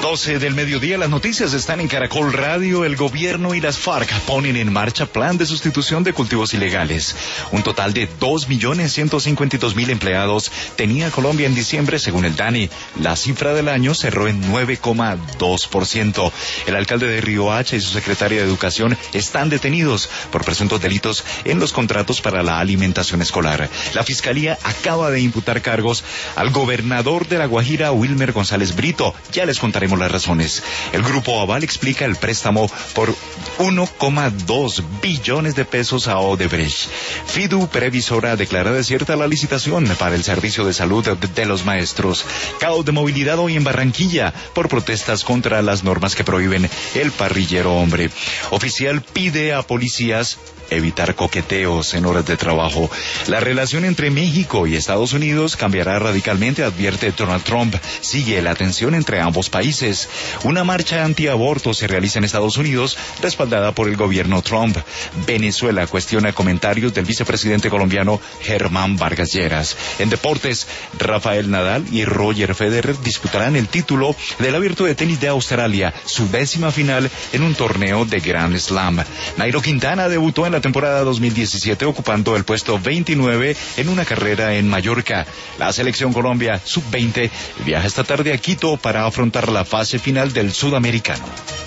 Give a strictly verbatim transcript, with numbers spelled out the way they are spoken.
doce del mediodía, las noticias están en Caracol Radio. El gobierno y las FARC ponen en marcha plan de sustitución de cultivos ilegales. Un total de dos millones ciento cincuenta y dos mil empleados tenía Colombia en diciembre, según el DANE. La cifra del año cerró en nueve coma dos por ciento. El alcalde de Riohacha y su secretaria de Educación están detenidos por presuntos delitos en los contratos para la alimentación escolar. La Fiscalía acaba de imputar cargos al gobernador de La Guajira, Wilmer González Brito. Ya les contaremos las razones. El Grupo Aval explica el préstamo por uno coma dos billones de pesos a Odebrecht. Fidu Previsora declara desierta la licitación para el servicio de salud de los maestros. Caos de movilidad hoy en Barranquilla por protestas contra las normas que prohíben el parrillero hombre. Oficial pide a policías evitar coqueteos en horas de trabajo. La relación entre México y Estados Unidos cambiará radicalmente, advierte Donald Trump. Sigue la tensión entre ambos países. Una marcha antiaborto se realiza en Estados Unidos, respaldada por el gobierno Trump. Venezuela cuestiona comentarios del vicepresidente colombiano Germán Vargas Lleras. En deportes, Rafael Nadal y Roger Federer disputarán el título del Abierto de Tenis de Australia, su décima final en un torneo de Grand Slam. Nairo Quintana debutó en la temporada dos mil diecisiete ocupando el puesto veintinueve en una carrera en Mallorca. La selección Colombia sub veinte viaja esta tarde a Quito para afrontar la fase final del Sudamericano.